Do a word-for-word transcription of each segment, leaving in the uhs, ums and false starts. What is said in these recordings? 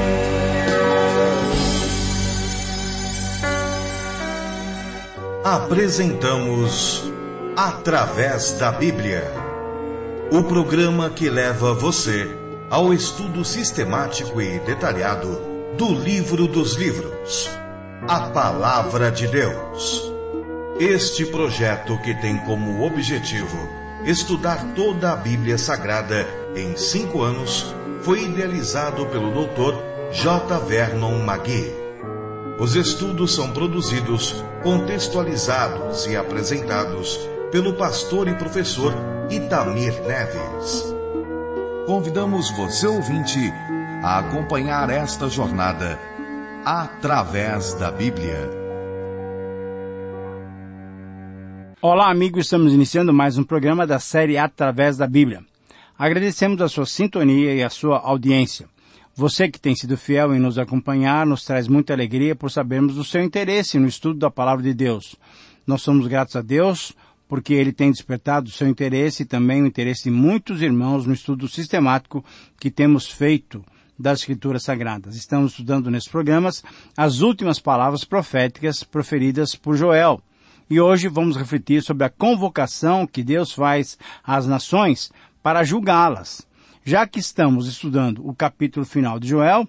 Apresentamos Através da Bíblia, o programa que leva você ao estudo sistemático e detalhado do livro dos livros, a Palavra de Deus. Este projeto, que tem como objetivo estudar toda a Bíblia Sagrada em cinco anos, foi idealizado pelo doutor J. Vernon McGee. Os estudos são produzidos, contextualizados e apresentados pelo pastor e professor Itamir Neves. Convidamos você, ouvinte, a acompanhar esta jornada através da Bíblia. Olá, amigos, estamos iniciando mais um programa da série Através da Bíblia. Agradecemos a sua sintonia e a sua audiência. Você que tem sido fiel em nos acompanhar nos traz muita alegria por sabermos do seu interesse no estudo da Palavra de Deus. Nós somos gratos a Deus porque Ele tem despertado o seu interesse e também o interesse de muitos irmãos no estudo sistemático que temos feito das Escrituras Sagradas. Estamos estudando nesses programas as últimas palavras proféticas proferidas por Joel. E hoje vamos refletir sobre a convocação que Deus faz às nações para julgá-las. Já que estamos estudando o capítulo final de Joel,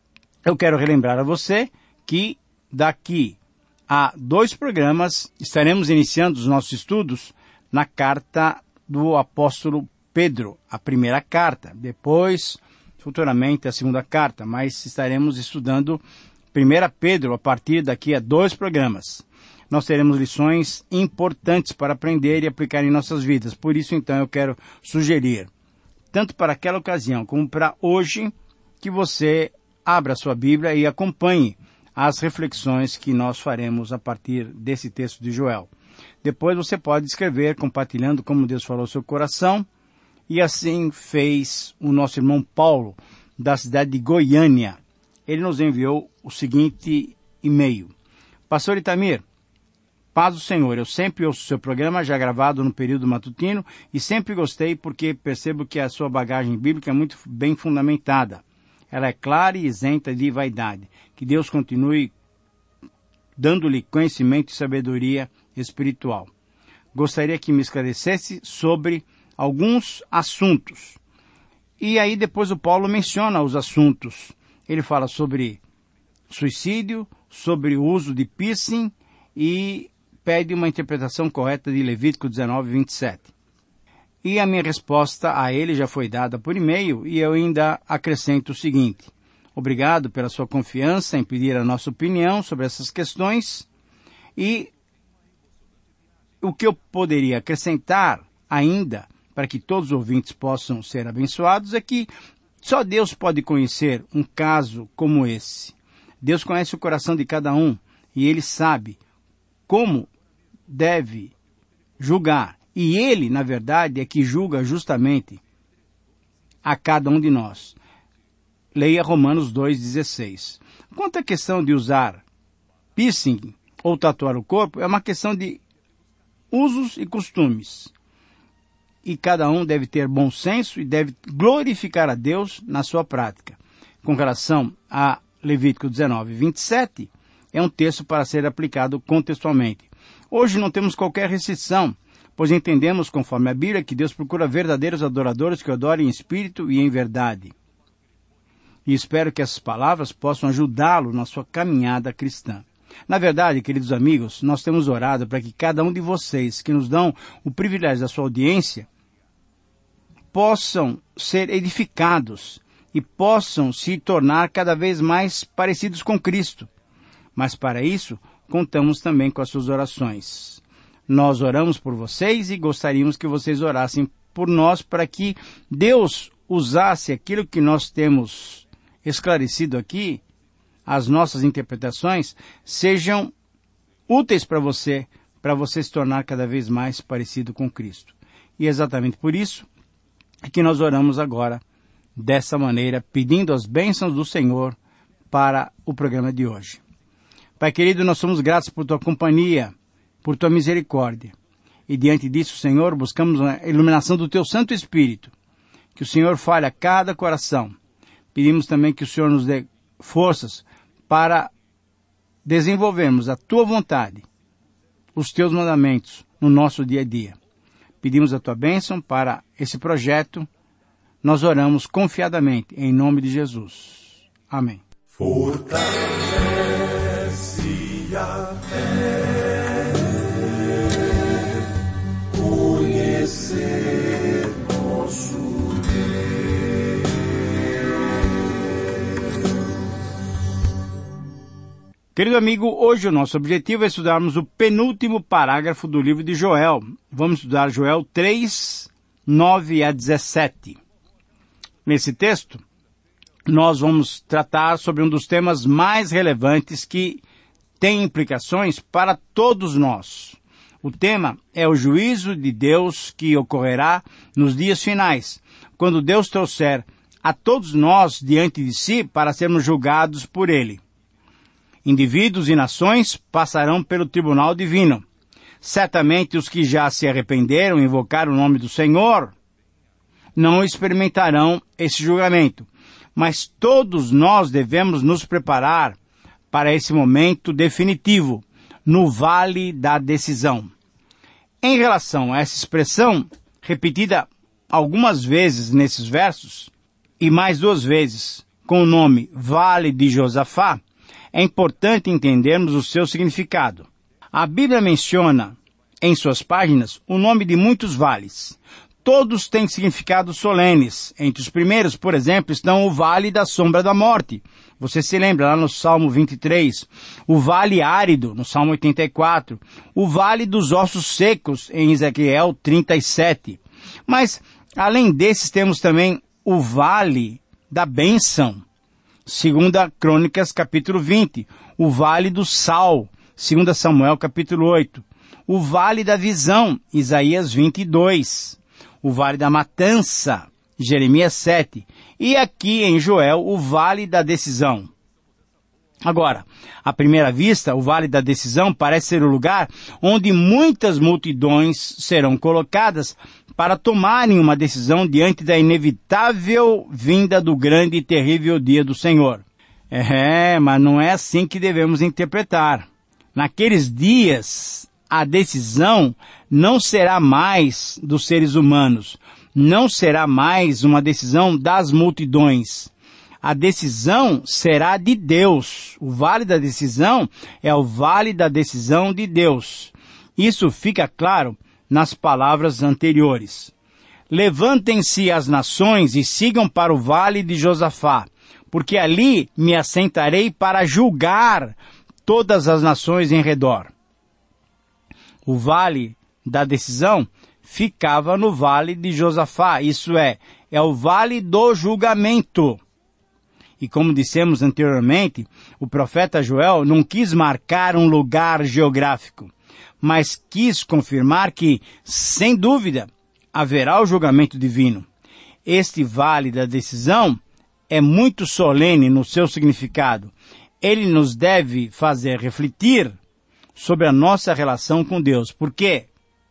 eu quero relembrar a você que daqui a dois programas estaremos iniciando os nossos estudos na carta do apóstolo Pedro, a primeira carta. Depois, futuramente, a segunda carta, mas estaremos estudando primeira Pedro a partir daqui a dois programas. Nós teremos lições importantes para aprender e aplicar em nossas vidas. Por isso, então, eu quero sugerir, tanto para aquela ocasião como para hoje, que você abra sua Bíblia e acompanhe as reflexões que nós faremos a partir desse texto de Joel. Depois você pode escrever, compartilhando como Deus falou ao seu coração, e assim fez o nosso irmão Paulo, da cidade de Goiânia. Ele nos enviou o seguinte e-mail. Pastor Itamir, paz do Senhor, eu sempre ouço o seu programa, já gravado no período matutino, e sempre gostei porque percebo que a sua bagagem bíblica é muito bem fundamentada. Ela é clara e isenta de vaidade. Que Deus continue dando-lhe conhecimento e sabedoria espiritual. Gostaria que me esclarecesse sobre alguns assuntos. E aí depois o Paulo menciona os assuntos. Ele fala sobre suicídio, sobre o uso de piercing e pede uma interpretação correta de Levítico dezenove, vinte e sete. E a minha resposta a ele já foi dada por e-mail e eu ainda acrescento o seguinte. Obrigado pela sua confiança em pedir a nossa opinião sobre essas questões. E o que eu poderia acrescentar ainda, para que todos os ouvintes possam ser abençoados, é que só Deus pode conhecer um caso como esse. Deus conhece o coração de cada um e Ele sabe como deve julgar. E Ele, na verdade, é que julga justamente a cada um de nós. Leia Romanos dois, dezesseis. Quanto à questão de usar piercing ou tatuar o corpo, é uma questão de usos e costumes. E cada um deve ter bom senso e deve glorificar a Deus na sua prática. Com relação a Levítico dezenove, vinte e sete, é um texto para ser aplicado contextualmente. Hoje não temos qualquer restrição, pois entendemos, conforme a Bíblia, que Deus procura verdadeiros adoradores que o adorem em espírito e em verdade. E espero que essas palavras possam ajudá-lo na sua caminhada cristã. Na verdade, queridos amigos, nós temos orado para que cada um de vocês que nos dão o privilégio da sua audiência possam ser edificados e possam se tornar cada vez mais parecidos com Cristo. Mas para isso, contamos também com as suas orações. Nós oramos por vocês e gostaríamos que vocês orassem por nós para que Deus usasse aquilo que nós temos esclarecido aqui, as nossas interpretações, sejam úteis para você, para você se tornar cada vez mais parecido com Cristo. E exatamente por isso é que nós oramos agora dessa maneira, pedindo as bênçãos do Senhor para o programa de hoje. Pai querido, nós somos gratos por tua companhia, por tua misericórdia. E diante disso, Senhor, buscamos a iluminação do teu Santo Espírito. Que o Senhor fale a cada coração. Pedimos também que o Senhor nos dê forças para desenvolvermos a tua vontade, os teus mandamentos no nosso dia a dia. Pedimos a tua bênção para esse projeto. Nós oramos confiadamente em nome de Jesus. Amém. Fortalece a fé, conhecer nosso Deus. Querido amigo, hoje o nosso objetivo é estudarmos o penúltimo parágrafo do livro de Joel. Vamos estudar Joel três, nove a dezessete. Nesse texto, nós vamos tratar sobre um dos temas mais relevantes que tem implicações para todos nós. O tema é o juízo de Deus que ocorrerá nos dias finais, quando Deus trouxer a todos nós diante de si para sermos julgados por Ele. Indivíduos e nações passarão pelo tribunal divino. Certamente os que já se arrependeram e invocaram o nome do Senhor não experimentarão esse julgamento. Mas todos nós devemos nos preparar para esse momento definitivo, no vale da decisão. Em relação a essa expressão, repetida algumas vezes nesses versos, e mais duas vezes com o nome Vale de Josafá, é importante entendermos o seu significado. A Bíblia menciona em suas páginas o nome de muitos vales. Todos têm significados solenes. Entre os primeiros, por exemplo, estão o Vale da Sombra da Morte. Você se lembra lá no Salmo vinte e três. O Vale Árido, no Salmo oitenta e quatro. O Vale dos Ossos Secos, em Ezequiel trinta e sete. Mas, além desses, temos também o Vale da Bênção. Segunda Crônicas, capítulo vinte. O Vale do Sal. Segunda Samuel, capítulo oito. O Vale da Visão. Isaías vinte e dois. O Vale da Matança, Jeremias sete, e aqui em Joel, o Vale da Decisão. Agora, à primeira vista, o Vale da Decisão parece ser o lugar onde muitas multidões serão colocadas para tomarem uma decisão diante da inevitável vinda do grande e terrível dia do Senhor. É, mas não é assim que devemos interpretar. Naqueles dias, a decisão não será mais dos seres humanos, não será mais uma decisão das multidões. A decisão será de Deus. O vale da decisão é o vale da decisão de Deus. Isso fica claro nas palavras anteriores. Levantem-se as nações e sigam para o vale de Josafá, porque ali me assentarei para julgar todas as nações em redor. O vale da decisão ficava no vale de Josafá, isso é, é o vale do julgamento. E como dissemos anteriormente, o profeta Joel não quis marcar um lugar geográfico, mas quis confirmar que, sem dúvida, haverá o julgamento divino. Este vale da decisão é muito solene no seu significado. Ele nos deve fazer refletir sobre a nossa relação com Deus, porque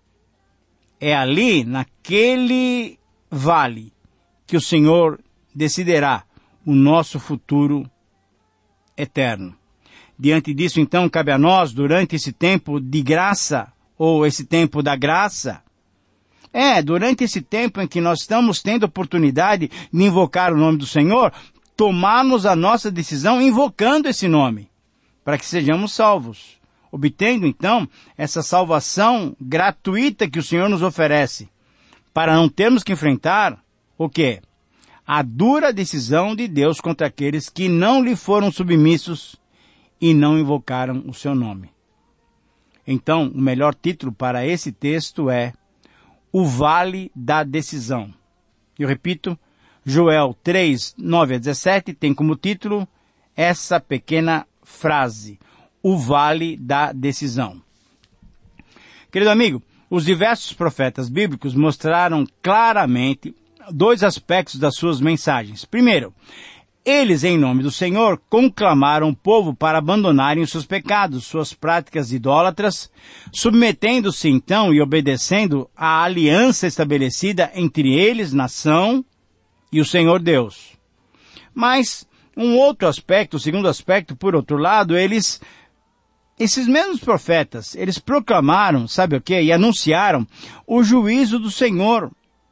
é ali, naquele vale, que o Senhor decidirá o nosso futuro eterno. Diante disso, então, cabe a nós, durante esse tempo de graça, ou esse tempo da graça, é, durante esse tempo em que nós estamos tendo oportunidade de invocar o nome do Senhor, tomarmos a nossa decisão invocando esse nome, para que sejamos salvos, obtendo, então, essa salvação gratuita que o Senhor nos oferece, para não termos que enfrentar o quê? A dura decisão de Deus contra aqueles que não lhe foram submissos e não invocaram o seu nome. Então, o melhor título para esse texto é O Vale da Decisão. Eu repito, Joel três, nove a dezessete tem como título essa pequena frase, o Vale da Decisão. Querido amigo, os diversos profetas bíblicos mostraram claramente dois aspectos das suas mensagens. Primeiro, eles, em nome do Senhor, conclamaram o povo para abandonarem os seus pecados, suas práticas idólatras, submetendo-se então e obedecendo à aliança estabelecida entre eles, nação, e o Senhor Deus. Mas, Um outro aspecto, o segundo aspecto, por outro lado, eles, esses mesmos profetas, eles proclamaram, sabe o quê? E anunciaram o juízo do Senhor,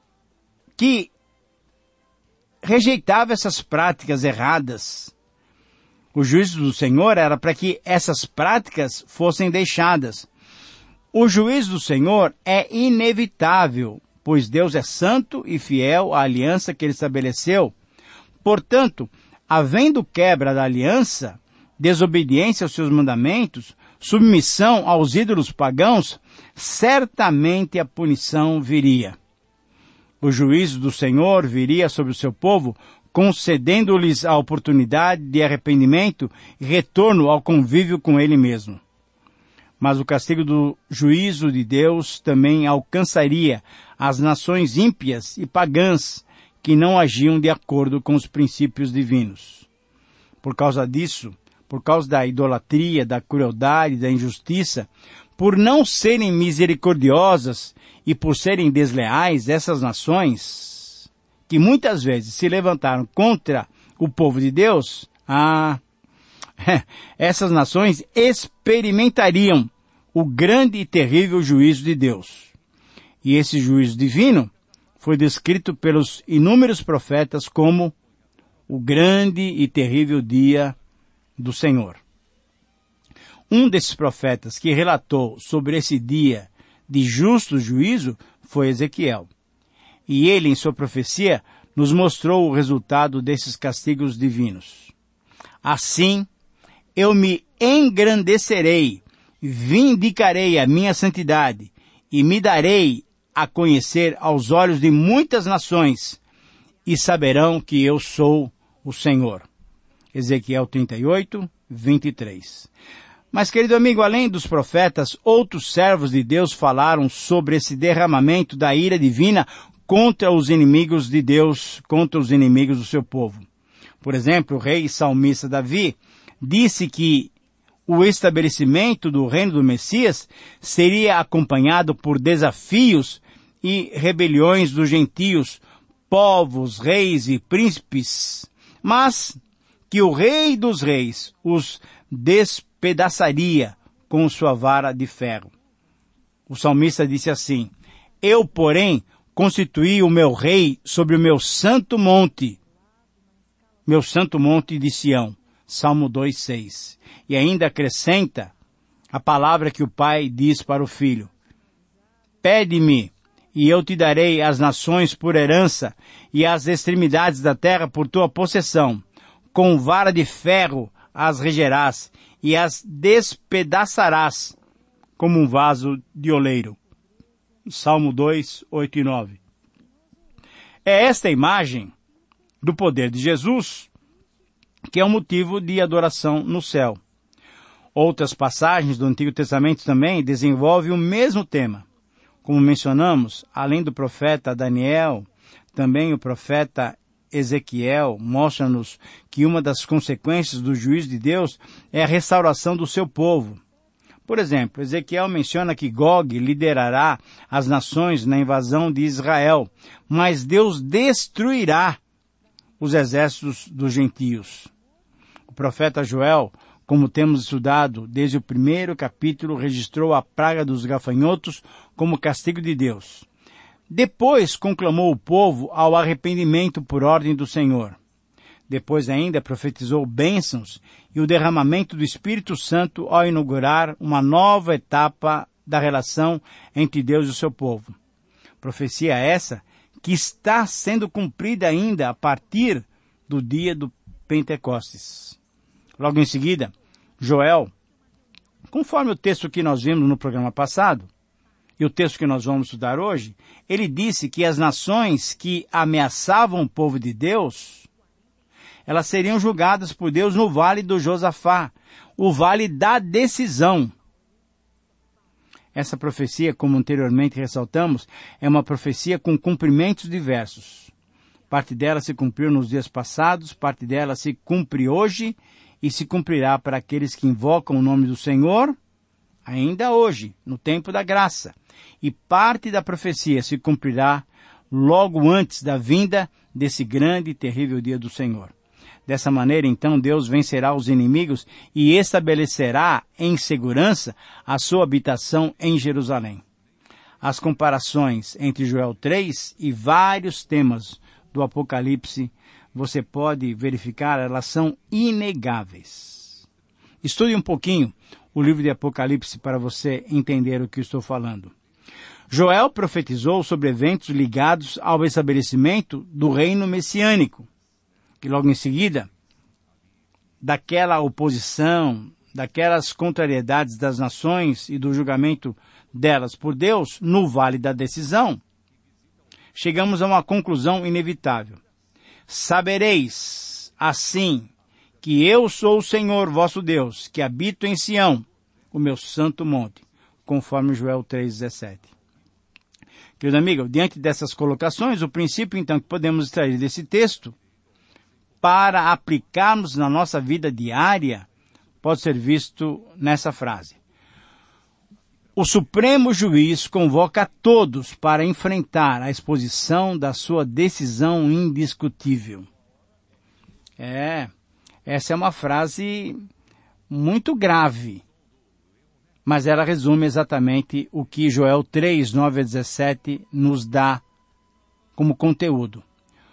que rejeitava essas práticas erradas. O juízo do Senhor era para que essas práticas fossem deixadas. O juízo do Senhor é inevitável, pois Deus é santo e fiel à aliança que Ele estabeleceu. Portanto, havendo quebra da aliança, desobediência aos seus mandamentos, submissão aos ídolos pagãos, certamente a punição viria. O juízo do Senhor viria sobre o seu povo, concedendo-lhes a oportunidade de arrependimento e retorno ao convívio com Ele mesmo. Mas o castigo do juízo de Deus também alcançaria as nações ímpias e pagãs que não agiam de acordo com os princípios divinos. Por causa disso, por causa da idolatria, da crueldade, da injustiça, por não serem misericordiosas e por serem desleais, essas nações, que muitas vezes se levantaram contra o povo de Deus, ah, essas nações experimentariam o grande e terrível juízo de Deus. E esse juízo divino foi descrito pelos inúmeros profetas como o grande e terrível dia do Senhor. Um desses profetas que relatou sobre esse dia de justo juízo foi Ezequiel. E ele, em sua profecia, nos mostrou o resultado desses castigos divinos. Assim, eu me engrandecerei, vindicarei a minha santidade e me darei a conhecer aos olhos de muitas nações e saberão que eu sou o Senhor. Ezequiel trinta e oito, vinte e três. Mas, querido amigo, além dos profetas, outros servos de Deus falaram sobre esse derramamento da ira divina contra os inimigos de Deus, contra os inimigos do seu povo. Por exemplo, o rei salmista Davi disse que o estabelecimento do reino do Messias seria acompanhado por desafios e rebeliões dos gentios, povos, reis e príncipes, mas que o rei dos reis os despedaçaria com sua vara de ferro. O salmista disse assim: eu, porém, constituí o meu rei sobre o meu santo monte, meu santo monte de Sião. Salmo dois, seis. E ainda acrescenta a palavra que o pai diz para o filho: pede-me, e eu te darei as nações por herança, e as extremidades da terra por tua possessão. Com vara de ferro as regerás, e as despedaçarás, como um vaso de oleiro. Salmo dois, oito e nove. É esta imagem do poder de Jesus que é um motivo de adoração no céu. Outras passagens do Antigo Testamento também desenvolvem o mesmo tema. Como mencionamos, além do profeta Daniel, também o profeta Ezequiel mostra-nos que uma das consequências do juízo de Deus é a restauração do seu povo. Por exemplo, Ezequiel menciona que Gog liderará as nações na invasão de Israel, mas Deus destruirá os exércitos dos gentios. O profeta Joel, como temos estudado desde o primeiro capítulo, registrou a praga dos gafanhotos como castigo de Deus. Depois conclamou o povo ao arrependimento por ordem do Senhor. Depois ainda profetizou bênçãos e o derramamento do Espírito Santo ao inaugurar uma nova etapa da relação entre Deus e o seu povo. Profecia essa que está sendo cumprida ainda a partir do dia do Pentecostes. Logo em seguida, Joel, conforme o texto que nós vimos no programa passado, e o texto que nós vamos estudar hoje, ele disse que as nações que ameaçavam o povo de Deus, elas seriam julgadas por Deus no vale do Josafá, o vale da decisão. Essa profecia, como anteriormente ressaltamos, é uma profecia com cumprimentos diversos. Parte dela se cumpriu nos dias passados, parte dela se cumpre hoje e se cumprirá para aqueles que invocam o nome do Senhor, ainda hoje, no tempo da graça. E parte da profecia se cumprirá logo antes da vinda desse grande e terrível dia do Senhor. Dessa maneira, então, Deus vencerá os inimigos e estabelecerá em segurança a sua habitação em Jerusalém. As comparações entre Joel três e vários temas do Apocalipse, você pode verificar, elas são inegáveis. Estude um pouquinho o livro de Apocalipse para você entender o que estou falando. Joel profetizou sobre eventos ligados ao estabelecimento do reino messiânico. E logo em seguida, daquela oposição, daquelas contrariedades das nações e do julgamento delas por Deus no vale da decisão, chegamos a uma conclusão inevitável. Sabereis, assim, que eu sou o Senhor vosso Deus, que habito em Sião, o meu santo monte, conforme Joel três, dezessete. Querido amigo, diante dessas colocações, o princípio então que podemos extrair desse texto para aplicarmos na nossa vida diária pode ser visto nessa frase. O Supremo Juiz convoca todos para enfrentar a exposição da sua decisão indiscutível. É, essa é uma frase muito grave, mas ela resume exatamente o que Joel três, nove a dezessete nos dá como conteúdo.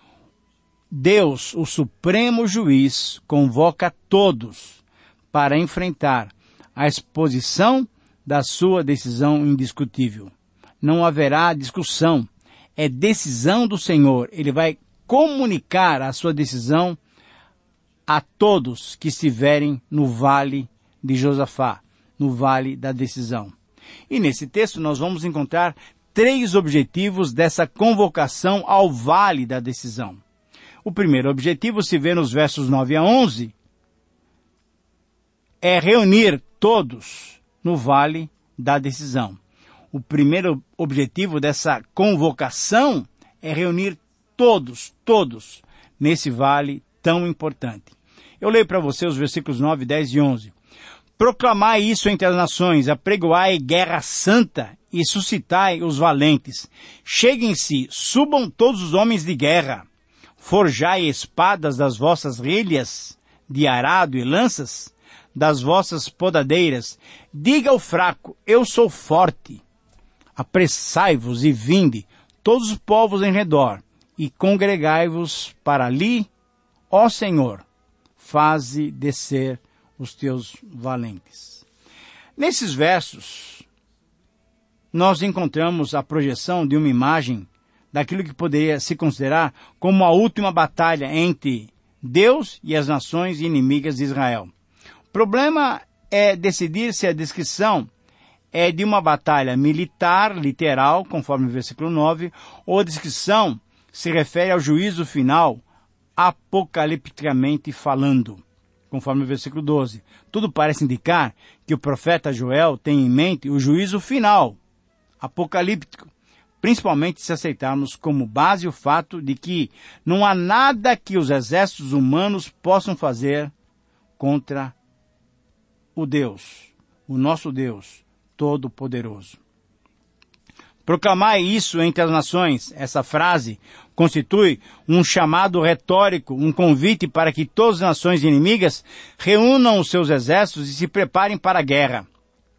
Deus, o Supremo Juiz, convoca todos para enfrentar a exposição da sua decisão indiscutível. Não haverá discussão. É decisão do Senhor. Ele vai comunicar a sua decisão a todos que estiverem no vale de Josafá, no vale da decisão. E nesse texto nós vamos encontrar três objetivos dessa convocação ao vale da decisão. O primeiro objetivo se vê nos versos nove a onze, é reunir todos no vale da decisão. O primeiro objetivo dessa convocação é reunir todos, todos, nesse vale tão importante. Eu leio para você os versículos nove, dez e onze. Proclamai isso entre as nações, apregoai guerra santa e suscitai os valentes. Cheguem-se, subam todos os homens de guerra. Forjai espadas das vossas relhas de arado e lanças, das vossas podadeiras. Diga ao fraco, eu sou forte. Apressai-vos e vinde, todos os povos em redor, e congregai-vos para ali, ó Senhor, faze descer os teus valentes. Nesses versos, nós encontramos a projeção de uma imagem daquilo que poderia se considerar como a última batalha entre Deus e as nações inimigas de Israel. O problema é decidir se a descrição é de uma batalha militar, literal, conforme o versículo nove, ou a descrição se refere ao juízo final, apocalipticamente falando, conforme o versículo doze. Tudo parece indicar que o profeta Joel tem em mente o juízo final, apocalíptico, principalmente se aceitarmos como base o fato de que não há nada que os exércitos humanos possam fazer contra o Deus, o nosso Deus Todo-Poderoso. Proclamai isso entre as nações. Essa frase constitui um chamado retórico, um convite para que todas as nações inimigas reúnam os seus exércitos e se preparem para a guerra.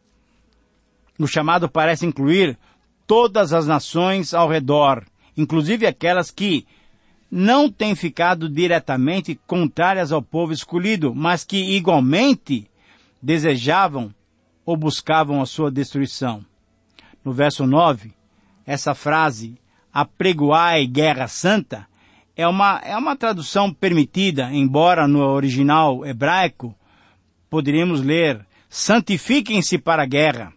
O chamado parece incluir todas as nações ao redor, inclusive aquelas que não têm ficado diretamente contrárias ao povo escolhido, mas que igualmente desejavam ou buscavam a sua destruição. No verso nove, essa frase, apregoai guerra santa, é uma, é uma tradução permitida, embora no original hebraico poderíamos ler, santifiquem-se para a guerra.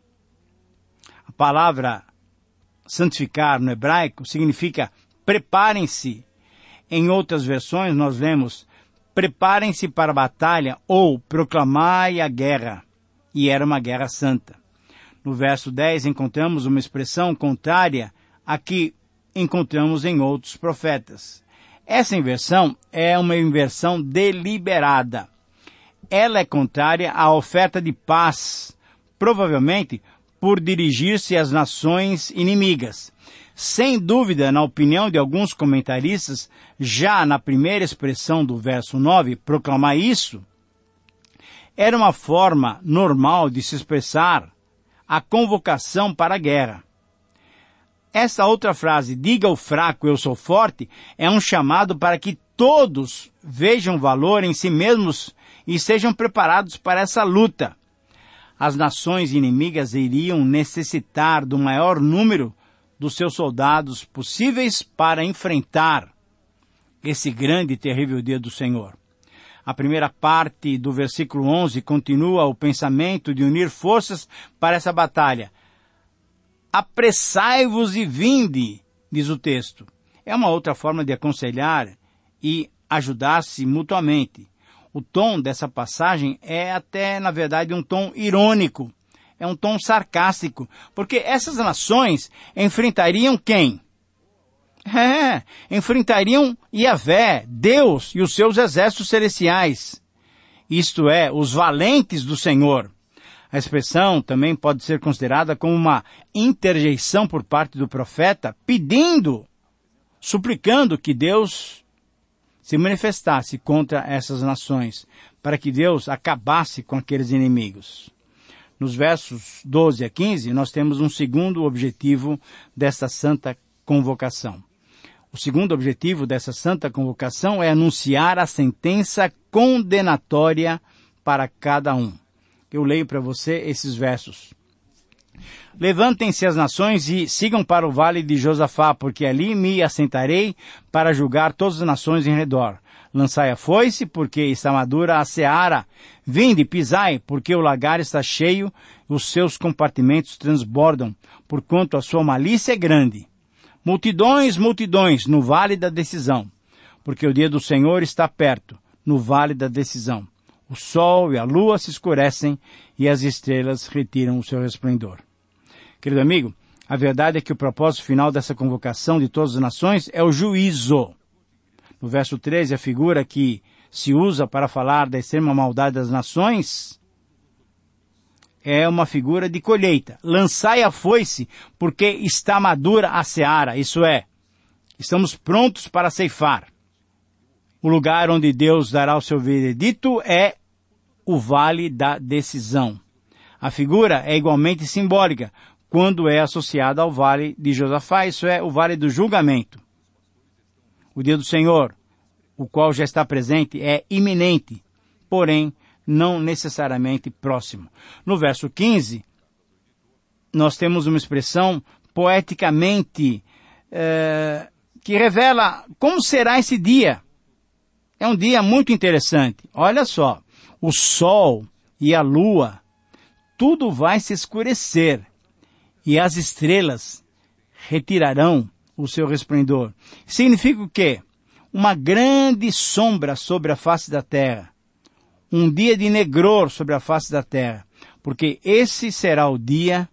A palavra santificar no hebraico significa preparem-se. Em outras versões nós lemos preparem-se para a batalha ou proclamai a guerra. E era uma guerra santa. No verso dez encontramos uma expressão contrária à que encontramos em outros profetas. Essa inversão é uma inversão deliberada. Ela é contrária à oferta de paz, provavelmente por dirigir-se às nações inimigas. Sem dúvida, na opinião de alguns comentaristas, já na primeira expressão do verso nove, proclamar isso, era uma forma normal de se expressar a convocação para a guerra. Essa outra frase, diga ao fraco eu sou forte, é um chamado para que todos vejam valor em si mesmos e sejam preparados para essa luta. As nações inimigas iriam necessitar do maior número dos seus soldados possíveis para enfrentar esse grande e terrível dia do Senhor. A primeira parte do versículo onze continua o pensamento de unir forças para essa batalha. Apressai-vos e vinde, diz o texto. É uma outra forma de aconselhar e ajudar-se mutuamente. O tom dessa passagem é até, na verdade, um tom irônico. É um tom sarcástico, porque essas nações enfrentariam quem? É, enfrentariam Yahvé, Deus e os seus exércitos celestiais. Isto é, os valentes do Senhor. A expressão também pode ser considerada como uma interjeição por parte do profeta, pedindo, suplicando que Deus se manifestasse contra essas nações, para que Deus acabasse com aqueles inimigos. Nos versos doze a quinze, nós temos um segundo objetivo desta santa convocação. O segundo objetivo dessa santa convocação é anunciar a sentença condenatória para cada um. Eu leio para você esses versos. Levantem-se as nações e sigam para o vale de Josafá, porque ali me assentarei para julgar todas as nações em redor. Lançai a foice, porque está madura a seara. Vinde, pisai, porque o lagar está cheio, os seus compartimentos transbordam, porquanto a sua malícia é grande. Multidões, multidões, no vale da decisão, porque o dia do Senhor está perto, no vale da decisão. O sol e a lua se escurecem e as estrelas retiram o seu resplendor. Querido amigo, a verdade é que o propósito final dessa convocação de todas as nações é o juízo. No verso treze, a figura que se usa para falar da extrema maldade das nações é uma figura de colheita. Lançai a foice, porque está madura a seara, isso é, estamos prontos para ceifar. O lugar onde Deus dará o seu veredito é o vale da decisão. A figura é igualmente simbólica quando é associada ao vale de Josafá, isso é, o vale do julgamento. O dia do Senhor, o qual já está presente, é iminente, porém não necessariamente próximo. No verso quinze, nós temos uma expressão poeticamente eh, que revela como será esse dia. É um dia muito interessante. Olha só, o sol e a lua, tudo vai se escurecer e as estrelas retirarão o seu resplendor. Significa o quê? Uma grande sombra sobre a face da terra. Um dia de negror sobre a face da terra. Porque esse será o dia,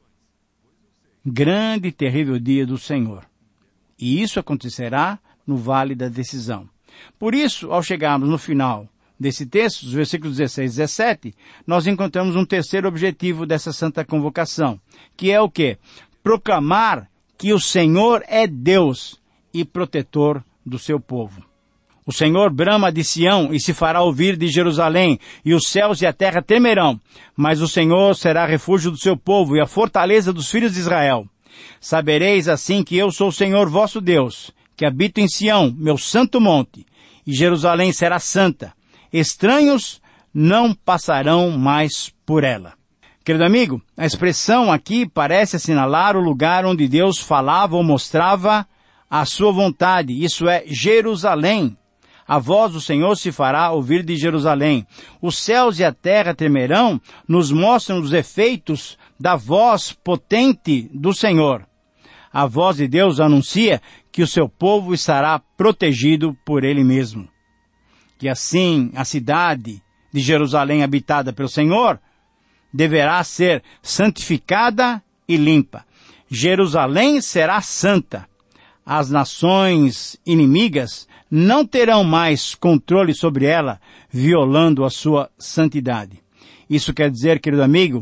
grande e terrível dia do Senhor. E isso acontecerá no vale da decisão. Por isso, ao chegarmos no final desse texto, os versículos dezesseis e dezessete, nós encontramos um terceiro objetivo dessa santa convocação, que é o quê? Proclamar que o Senhor é Deus e protetor do seu povo. O Senhor brama de Sião e se fará ouvir de Jerusalém, e os céus e a terra temerão, mas o Senhor será refúgio do seu povo e a fortaleza dos filhos de Israel. Sabereis assim que eu sou o Senhor vosso Deus, que habito em Sião, meu santo monte, e Jerusalém será santa. Estranhos não passarão mais por ela. Querido amigo, a expressão aqui parece assinalar o lugar onde Deus falava ou mostrava a sua vontade, isso é, Jerusalém. A voz do Senhor se fará ouvir de Jerusalém. Os céus e a terra temerão, nos mostram os efeitos da voz potente do Senhor. A voz de Deus anuncia que o seu povo estará protegido por Ele mesmo. Que assim a cidade de Jerusalém habitada pelo Senhor deverá ser santificada e limpa. Jerusalém será santa. As nações inimigas não terão mais controle sobre ela, violando a sua santidade. Isso quer dizer, querido amigo,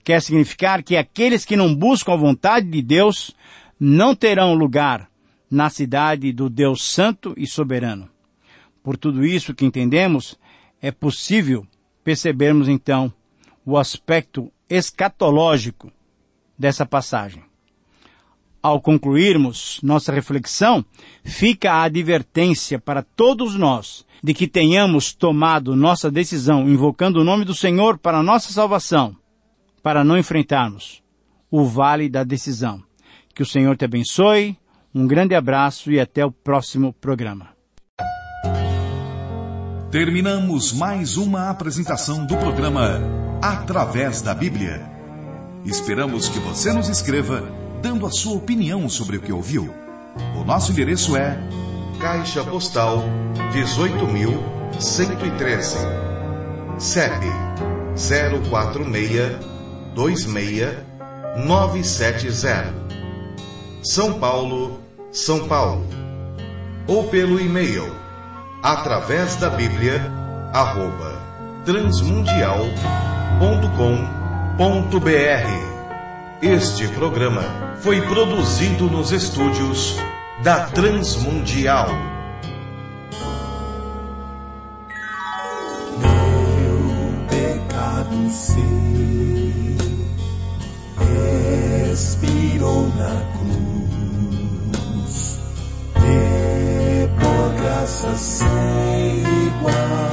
quer significar que aqueles que não buscam a vontade de Deus não terão lugar na cidade do Deus Santo e Soberano. Por tudo isso que entendemos, é possível percebermos então o aspecto escatológico dessa passagem. Ao concluirmos nossa reflexão, fica a advertência para todos nós de que tenhamos tomado nossa decisão invocando o nome do Senhor para nossa salvação, para não enfrentarmos o vale da decisão. Que o Senhor te abençoe, um grande abraço e até o próximo programa. Terminamos mais uma apresentação do programa Através da Bíblia. Esperamos que você nos escreva dando a sua opinião sobre o que ouviu. O nosso endereço é Caixa Postal dezoito mil cento e treze, C E P zero quatro seis dois seis nove sete zero, São Paulo, São Paulo. Ou pelo e-mail através da Bíblia arroba transmundial ponto com ponto br. Este programa foi produzido nos estúdios da Transmundial. Meu pecado sei, expirou na cruz, e por graça sem igual.